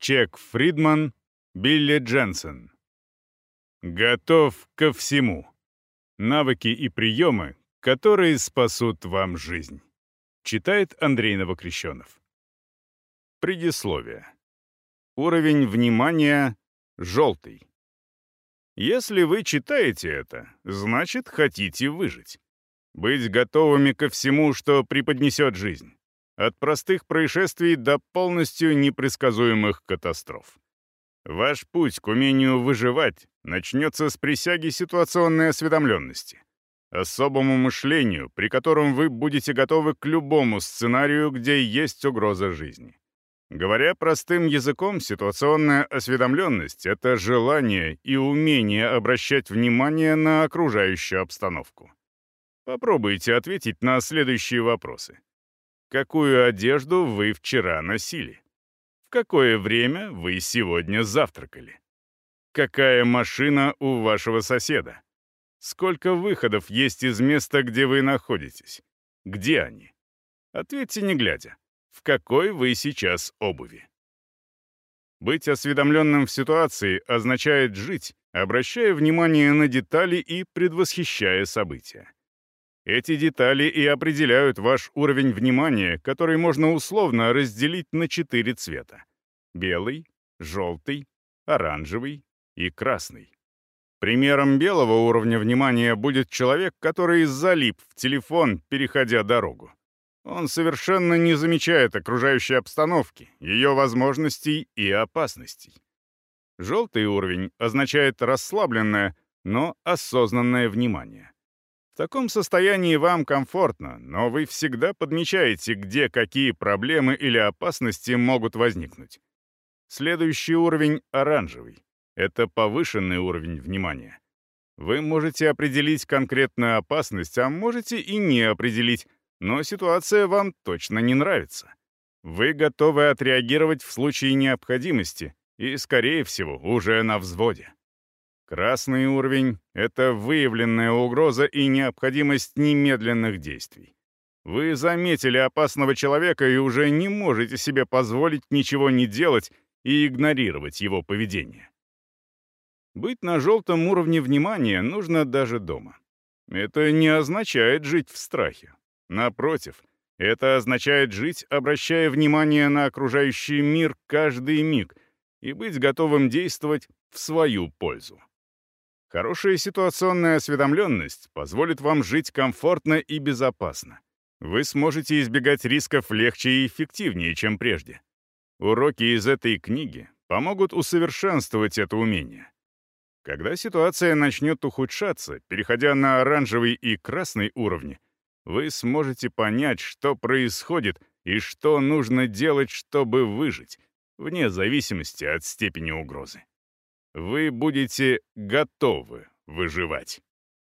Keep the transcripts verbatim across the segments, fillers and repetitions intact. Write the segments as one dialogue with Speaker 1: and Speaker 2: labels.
Speaker 1: Чек Фридман, Билли Дженсен. Готов ко всему. Навыки и приемы, которые спасут вам жизнь. Читает Андрей Новокрещенов. Предисловие. Уровень внимания — желтый. Если вы читаете это, значит, хотите выжить. Быть готовыми ко всему, что преподнесет жизнь. От простых происшествий до полностью непредсказуемых катастроф. Ваш путь к умению выживать начнется с присяги ситуационной осведомленности, особому мышлению, при котором вы будете готовы к любому сценарию, где есть угроза жизни. Говоря простым языком, ситуационная осведомленность — это желание и умение обращать внимание на окружающую обстановку. Попробуйте ответить на следующие вопросы. Какую одежду вы вчера носили? В какое время вы сегодня завтракали? Какая машина у вашего соседа? Сколько выходов есть из места, где вы находитесь? Где они? Ответьте не глядя. В какой вы сейчас обуви? Быть осведомленным в ситуации означает жить, обращая внимание на детали и предвосхищая события. Эти детали и определяют ваш уровень внимания, который можно условно разделить на четыре цвета: белый, желтый, оранжевый и красный. Примером белого уровня внимания будет человек, который залип в телефон, переходя дорогу. Он совершенно не замечает окружающей обстановки, ее возможностей и опасностей. Желтый уровень означает расслабленное, но осознанное внимание. В таком состоянии вам комфортно, но вы всегда подмечаете, где какие проблемы или опасности могут возникнуть. Следующий уровень — оранжевый. Это повышенный уровень внимания. Вы можете определить конкретную опасность, а можете и не определить, но ситуация вам точно не нравится. Вы готовы отреагировать в случае необходимости и, скорее всего, уже на взводе. Красный уровень — это выявленная угроза и необходимость немедленных действий. Вы заметили опасного человека и уже не можете себе позволить ничего не делать и игнорировать его поведение. Быть на желтом уровне внимания нужно даже дома. Это не означает жить в страхе. Напротив, это означает жить, обращая внимание на окружающий мир каждый миг и быть готовым действовать в свою пользу. Хорошая ситуационная осведомленность позволит вам жить комфортно и безопасно. Вы сможете избегать рисков легче и эффективнее, чем прежде. Уроки из этой книги помогут усовершенствовать это умение. Когда ситуация начнет ухудшаться, переходя на оранжевый и красный уровни, вы сможете понять, что происходит и что нужно делать, чтобы выжить, вне зависимости от степени угрозы. Вы будете готовы выживать.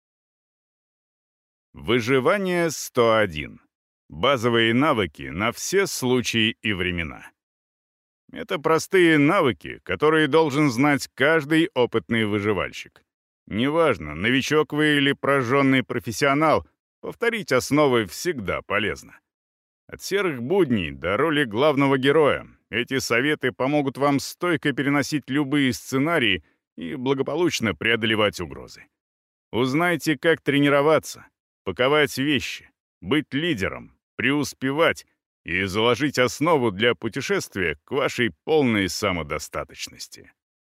Speaker 1: Выживание сто один. Базовые навыки на все случаи и времена. Это простые навыки, которые должен знать каждый опытный выживальщик. Неважно, новичок вы или прожженный профессионал, повторить основы всегда полезно. От серых будней до роли главного героя эти советы помогут вам стойко переносить любые сценарии и благополучно преодолевать угрозы. Узнайте, как тренироваться, паковать вещи, быть лидером, преуспевать и заложить основу для путешествия к вашей полной самодостаточности.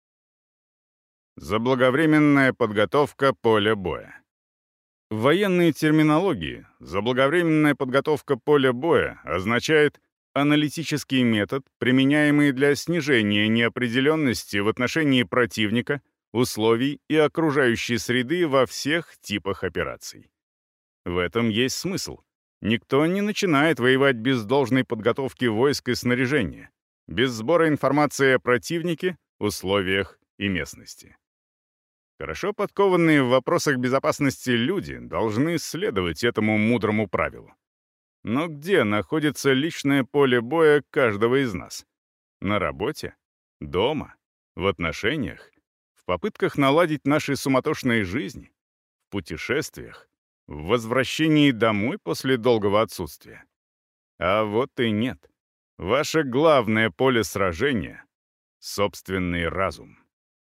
Speaker 1: Заблаговременная подготовка поля боя. В военной терминологии заблаговременная подготовка поля боя означает аналитический метод, применяемый для снижения неопределенности в отношении противника, условий и окружающей среды во всех типах операций. В этом есть смысл. Никто не начинает воевать без должной подготовки войск и снаряжения, без сбора информации о противнике, условиях и местности. Хорошо подкованные в вопросах безопасности люди должны следовать этому мудрому правилу. Но где находится личное поле боя каждого из нас? На работе? Дома? В отношениях? В попытках наладить наши суматошные жизни? В путешествиях? В возвращении домой после долгого отсутствия? А вот и нет. Ваше главное поле сражения — собственный разум.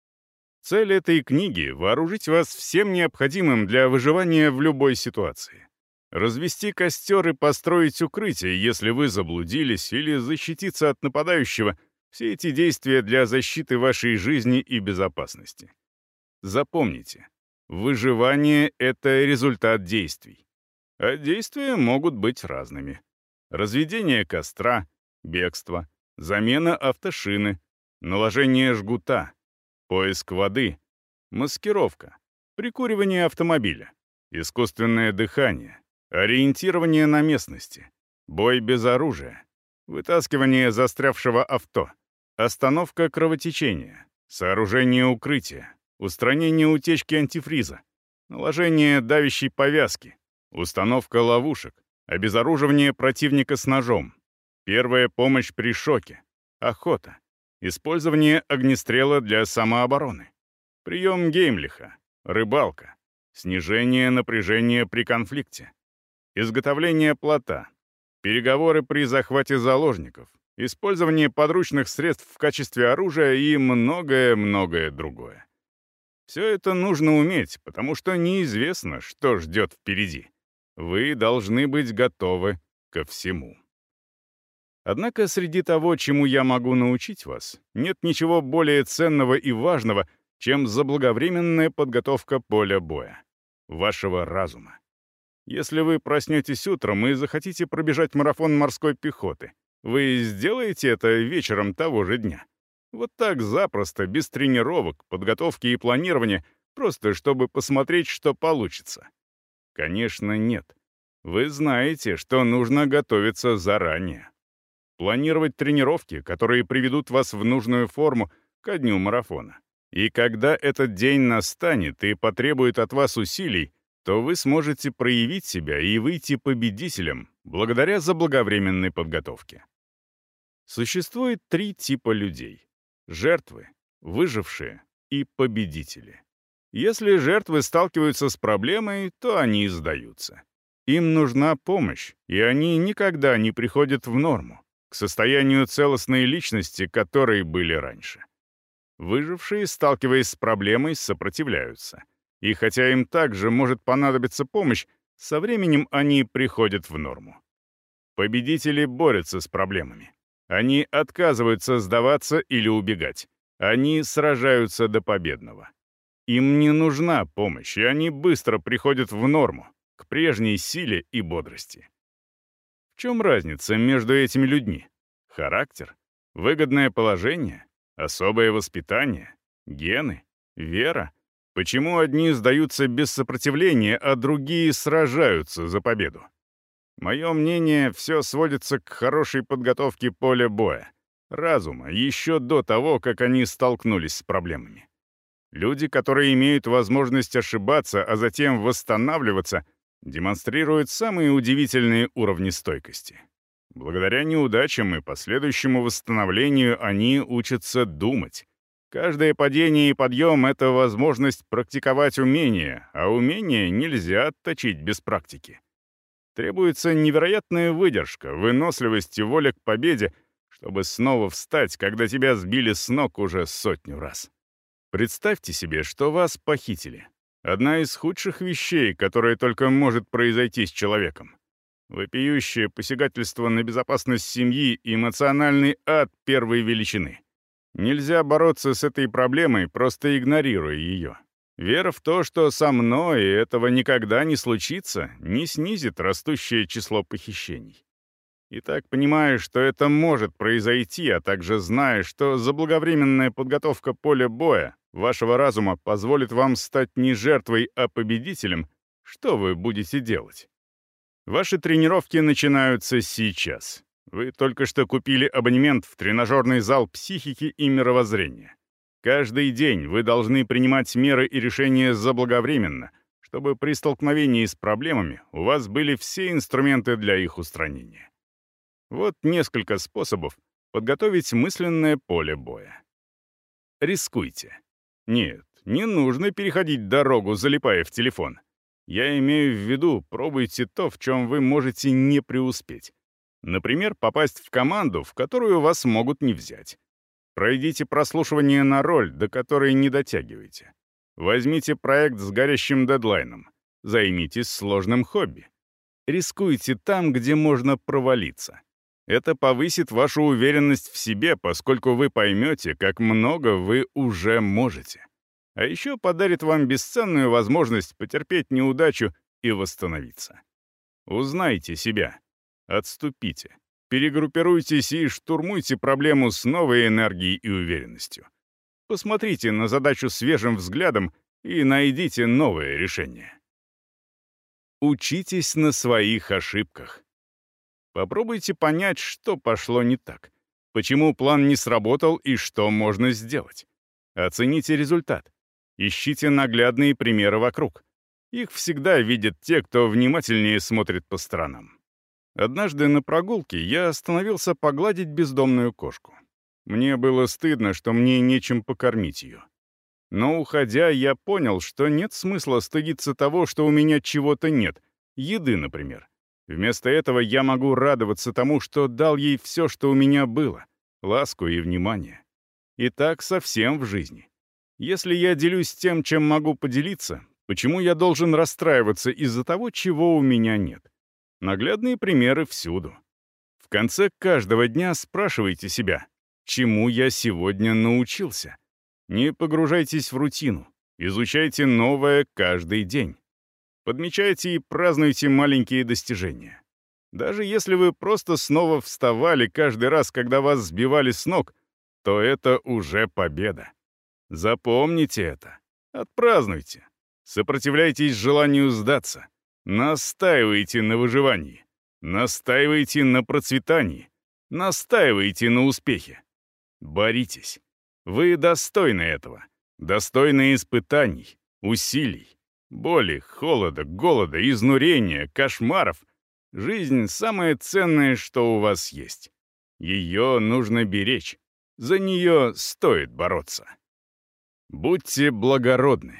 Speaker 1: Цель этой книги — вооружить вас всем необходимым для выживания в любой ситуации. Развести костер и построить укрытие, если вы заблудились, или защититься от нападающего — все эти действия для защиты вашей жизни и безопасности. Запомните, выживание — это результат действий. А действия могут быть разными. Разведение костра, бегство, замена автошины, наложение жгута, поиск воды, маскировка, прикуривание автомобиля, искусственное дыхание, ориентирование на местности, бой без оружия, вытаскивание застрявшего авто, остановка кровотечения, сооружение укрытия, устранение утечки антифриза, наложение давящей повязки, установка ловушек, обезоруживание противника с ножом, первая помощь при шоке, охота, использование огнестрела для самообороны, прием Геймлиха, рыбалка, снижение напряжения при конфликте, изготовление плота, переговоры при захвате заложников, использование подручных средств в качестве оружия и многое-многое другое. Все это нужно уметь, потому что неизвестно, что ждет впереди. Вы должны быть готовы ко всему. Однако среди того, чему я могу научить вас, нет ничего более ценного и важного, чем заблаговременная подготовка поля боя, вашего разума. Если вы проснетесь утром и захотите пробежать марафон морской пехоты, вы сделаете это вечером того же дня. Вот так запросто, без тренировок, подготовки и планирования, просто чтобы посмотреть, что получится. Конечно, нет. Вы знаете, что нужно готовиться заранее. Планировать тренировки, которые приведут вас в нужную форму ко дню марафона. И когда этот день настанет и потребует от вас усилий, то вы сможете проявить себя и выйти победителем благодаря заблаговременной подготовке. Существует три типа людей: жертвы, выжившие и победители. Если жертвы сталкиваются с проблемой, то они сдаются. Им нужна помощь, и они никогда не приходят в норму, к состоянию целостной личности, которой были раньше. Выжившие, сталкиваясь с проблемой, сопротивляются. И хотя им также может понадобиться помощь, со временем они приходят в норму. Победители борются с проблемами. Они отказываются сдаваться или убегать. Они сражаются до победного. Им не нужна помощь, и они быстро приходят в норму, к прежней силе и бодрости. В чем разница между этими людьми? Характер? Выгодное положение? Особое воспитание? Гены? Вера? Почему одни сдаются без сопротивления, а другие сражаются за победу? Мое мнение, все сводится к хорошей подготовке поля боя, разума, еще до того, как они столкнулись с проблемами. Люди, которые имеют возможность ошибаться, а затем восстанавливаться, демонстрируют самые удивительные уровни стойкости. Благодаря неудачам и последующему восстановлению они учатся думать. Каждое падение и подъем — это возможность практиковать умения, а умения нельзя отточить без практики. Требуется невероятная выдержка, выносливость и воля к победе, чтобы снова встать, когда тебя сбили с ног уже сотню раз. Представьте себе, что вас похитили. Одна из худших вещей, которая только может произойти с человеком. Вопиющее посягательство на безопасность семьи и эмоциональный ад первой величины. Нельзя бороться с этой проблемой, просто игнорируя ее. Вера в то, что со мной этого никогда не случится, не снизит растущее число похищений. Итак, понимая, что это может произойти, а также зная, что заблаговременная подготовка поля боя вашего разума позволит вам стать не жертвой, а победителем, что вы будете делать? Ваши тренировки начинаются сейчас. Вы только что купили абонемент в тренажерный зал психики и мировоззрения. Каждый день вы должны принимать меры и решения заблаговременно, чтобы при столкновении с проблемами у вас были все инструменты для их устранения. Вот несколько способов подготовить мысленное поле боя. Рискуйте. Нет, не нужно переходить дорогу, залипая в телефон. Я имею в виду, пробуйте то, в чем вы можете не преуспеть. Например, попасть в команду, в которую вас могут не взять. Пройдите прослушивание на роль, до которой не дотягиваете. Возьмите проект с горящим дедлайном. Займитесь сложным хобби. Рискуйте там, где можно провалиться. Это повысит вашу уверенность в себе, поскольку вы поймете, как много вы уже можете. А еще подарит вам бесценную возможность потерпеть неудачу и восстановиться. Узнайте себя. Отступите. Перегруппируйтесь и штурмуйте проблему с новой энергией и уверенностью. Посмотрите на задачу свежим взглядом и найдите новое решение. Учитесь на своих ошибках. Попробуйте понять, что пошло не так, почему план не сработал и что можно сделать. Оцените результат. Ищите наглядные примеры вокруг. Их всегда видят те, кто внимательнее смотрит по сторонам. Однажды на прогулке я остановился погладить бездомную кошку. Мне было стыдно, что мне нечем покормить ее. Но, уходя, я понял, что нет смысла стыдиться того, что у меня чего-то нет, еды, например. Вместо этого я могу радоваться тому, что дал ей все, что у меня было, ласку и внимание. И так совсем в жизни. Если я делюсь тем, чем могу поделиться, почему я должен расстраиваться из-за того, чего у меня нет? Наглядные примеры всюду. В конце каждого дня спрашивайте себя, чему я сегодня научился? Не погружайтесь в рутину, изучайте новое каждый день. Подмечайте и празднуйте маленькие достижения. Даже если вы просто снова вставали каждый раз, когда вас сбивали с ног, то это уже победа. Запомните это. Отпразднуйте. Сопротивляйтесь желанию сдаться. Настаивайте на выживании. Настаивайте на процветании. Настаивайте на успехе. Боритесь. Вы достойны этого. Достойны испытаний, усилий. Боли, холода, голода, изнурения, кошмаров. Жизнь — самое ценное, что у вас есть. Ее нужно беречь. За нее стоит бороться. Будьте благородны.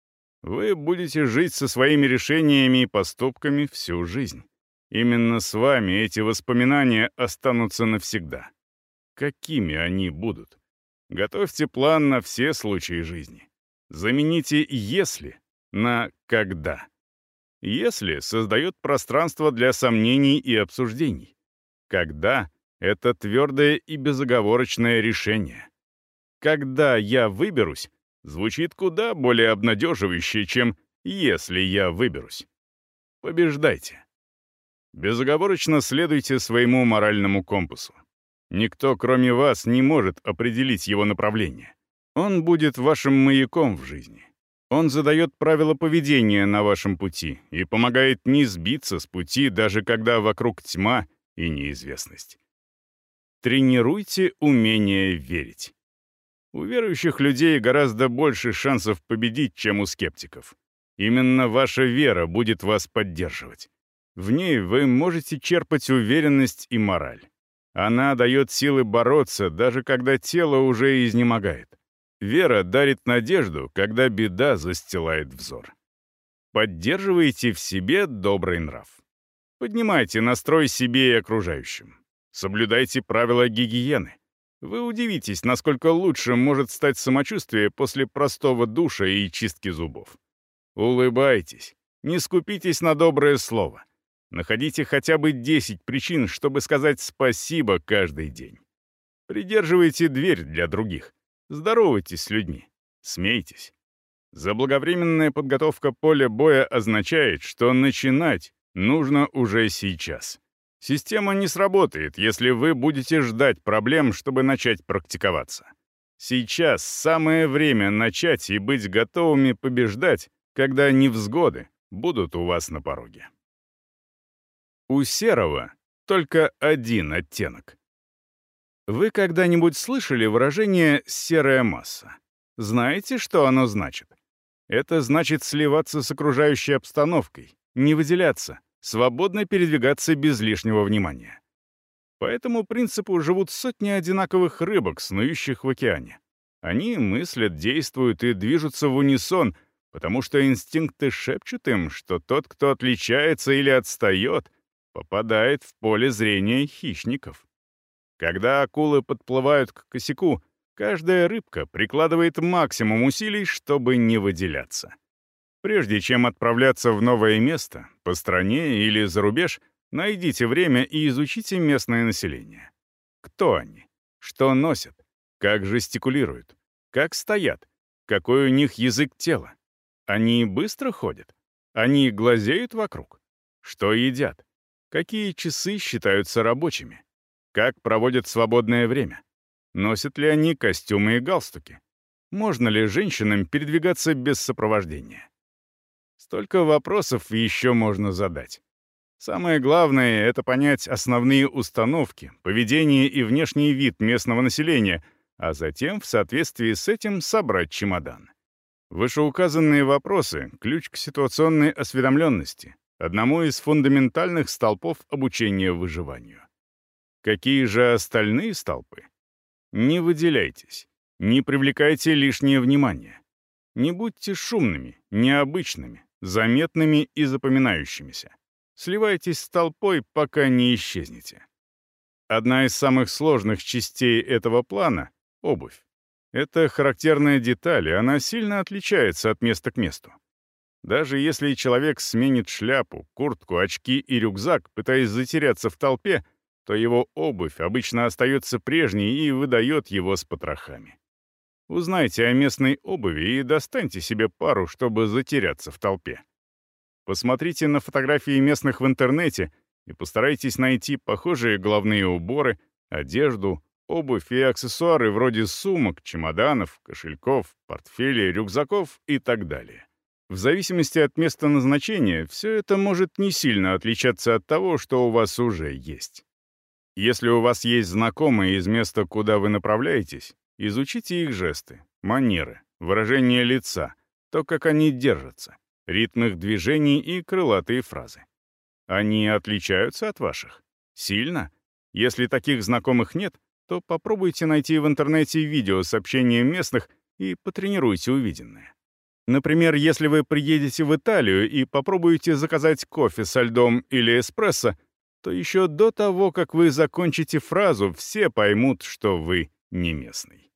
Speaker 1: Вы будете жить со своими решениями и поступками всю жизнь. Именно с вами эти воспоминания останутся навсегда. Какими они будут? Готовьте план на все случаи жизни. Замените «если» на «когда». «Если» создает пространство для сомнений и обсуждений. «Когда» — это твердое и безоговорочное решение. «Когда я выберусь» звучит куда более обнадеживающе, чем «если я выберусь». Побеждайте. Безоговорочно следуйте своему моральному компасу. Никто, кроме вас, не может определить его направление. Он будет вашим маяком в жизни. Он задает правила поведения на вашем пути и помогает не сбиться с пути, даже когда вокруг тьма и неизвестность. Тренируйте умение верить. У верующих людей гораздо больше шансов победить, чем у скептиков. Именно ваша вера будет вас поддерживать. В ней вы можете черпать уверенность и мораль. Она дает силы бороться, даже когда тело уже изнемогает. Вера дарит надежду, когда беда застилает взор. Поддерживайте в себе добрый нрав. Поднимайте настрой себе и окружающим. Соблюдайте правила гигиены. Вы удивитесь, насколько лучше может стать самочувствие после простого душа и чистки зубов. Улыбайтесь. Не скупитесь на доброе слово. Находите хотя бы десять причин, чтобы сказать спасибо каждый день. Придерживайте дверь для других. Здоровайтесь с людьми. Смейтесь. Заблаговременная подготовка поля боя означает, что начинать нужно уже сейчас. Система не сработает, если вы будете ждать проблем, чтобы начать практиковаться. Сейчас самое время начать и быть готовыми побеждать, когда невзгоды будут у вас на пороге. У серого только один оттенок. Вы когда-нибудь слышали выражение «серая масса»? Знаете, что оно значит? Это значит сливаться с окружающей обстановкой, не выделяться, свободно передвигаться без лишнего внимания. По этому принципу живут сотни одинаковых рыбок, снующих в океане. Они мыслят, действуют и движутся в унисон, потому что инстинкты шепчут им, что тот, кто отличается или отстает, попадает в поле зрения хищников. Когда акулы подплывают к косяку, Каждая рыбка прикладывает максимум усилий, чтобы не выделяться. Прежде чем отправляться в новое место, по стране или за рубеж, найдите время и изучите местное население. Кто они? Что носят? Как жестикулируют? Как стоят? Какой у них язык тела? Они быстро ходят? Они глазеют вокруг? Что едят? Какие часы считаются рабочими? Как проводят свободное время? Носят ли они костюмы и галстуки? Можно ли женщинам передвигаться без сопровождения? Столько вопросов еще можно задать. Самое главное — это понять основные установки, поведение и внешний вид местного населения, а затем в соответствии с этим собрать чемодан. Вышеуказанные вопросы — ключ к ситуационной осведомленности, одному из фундаментальных столпов обучения выживанию. Какие же остальные столпы? Не выделяйтесь, не привлекайте лишнее внимание. Не будьте шумными, необычными, заметными и запоминающимися. Сливайтесь с толпой, пока не исчезнете. Одна из самых сложных частей этого плана — обувь. Это характерная деталь, и она сильно отличается от места к месту. Даже если человек сменит шляпу, куртку, очки и рюкзак, пытаясь затеряться в толпе, то его обувь обычно остается прежней и выдает его с потрохами. Узнайте о местной обуви и достаньте себе пару, чтобы затеряться в толпе. Посмотрите на фотографии местных в интернете и постарайтесь найти похожие головные уборы, одежду, обувь и аксессуары вроде сумок, чемоданов, кошельков, портфелей, рюкзаков и так далее. В зависимости от места назначения, все это может не сильно отличаться от того, что у вас уже есть. Если у вас есть знакомые из места, куда вы направляетесь, изучите их жесты, манеры, выражение лица, то, как они держатся, ритм их движений и крылатые фразы. Они отличаются от ваших? Сильно? Если таких знакомых нет, то попробуйте найти в интернете видео с общением местных и потренируйте увиденное. Например, если вы приедете в Италию и попробуете заказать кофе со льдом или эспрессо, то еще до того, как вы закончите фразу, все поймут, что вы не местный.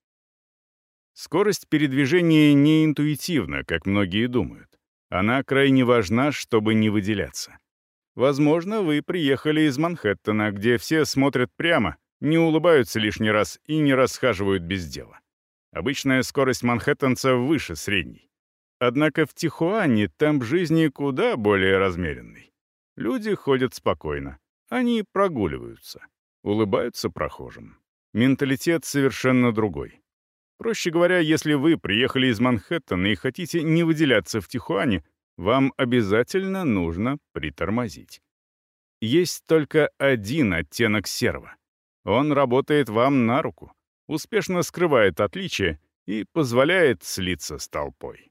Speaker 1: Скорость передвижения не интуитивна, как многие думают. Она крайне важна, чтобы не выделяться. Возможно, вы приехали из Манхэттена, где все смотрят прямо, не улыбаются лишний раз и не расхаживают без дела. Обычная скорость манхэттенца выше средней. Однако в Тихуане темп жизни куда более размеренный. Люди ходят спокойно. Они прогуливаются, улыбаются прохожим. Менталитет совершенно другой. Проще говоря, если вы приехали из Манхэттена и хотите не выделяться в Тихуане, вам обязательно нужно притормозить. Есть только один оттенок серого. Он работает вам на руку, успешно скрывает отличия и позволяет слиться с толпой.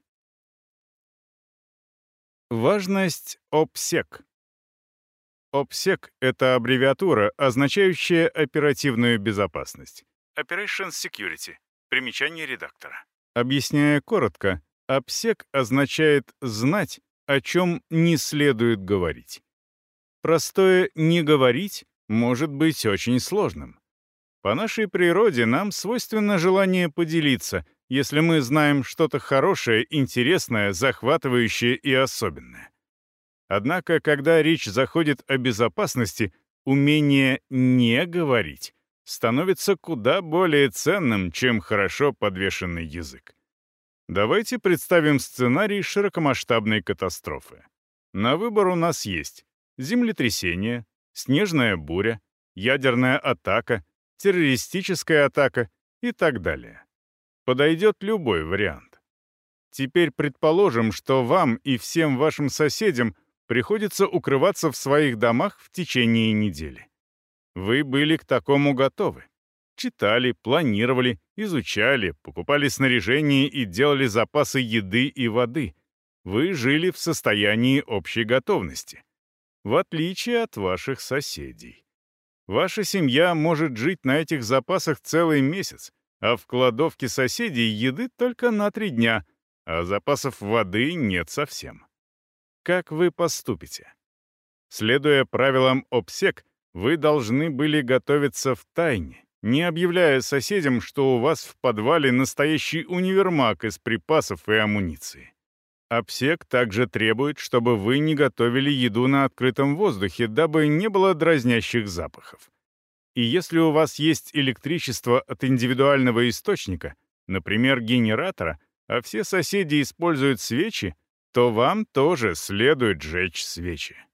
Speaker 1: Важность ОПСЕК. ОПСЕК — это аббревиатура, означающая оперативную безопасность. Operation Security. Примечание редактора. Объясняя коротко, ОПСЕК означает «знать», о чем не следует говорить. Простое «не говорить» может быть очень сложным. По нашей природе нам свойственно желание поделиться, если мы знаем что-то хорошее, интересное, захватывающее и особенное. Однако, когда речь заходит о безопасности, умение «не говорить» становится куда более ценным, чем хорошо подвешенный язык. Давайте представим сценарий широкомасштабной катастрофы. На выбор у нас есть землетрясение, снежная буря, ядерная атака, террористическая атака и так далее. Подойдет любой вариант. Теперь предположим, что вам и всем вашим соседям приходится укрываться в своих домах в течение недели. Вы были к такому готовы. Читали, планировали, изучали, покупали снаряжение и делали запасы еды и воды. Вы жили в состоянии общей готовности. В отличие от ваших соседей. Ваша семья может жить на этих запасах целый месяц, а в кладовке соседей еды только на три дня, а запасов воды нет совсем. Как вы поступите? Следуя правилам ОПСЕК, вы должны были готовиться в тайне, не объявляя соседям, что у вас в подвале настоящий универмаг из припасов и амуниции. Обсек также требует, чтобы вы не готовили еду на открытом воздухе, дабы не было дразнящих запахов. И если у вас есть электричество от индивидуального источника, например, генератора, а все соседи используют свечи, то вам тоже следует жечь свечи.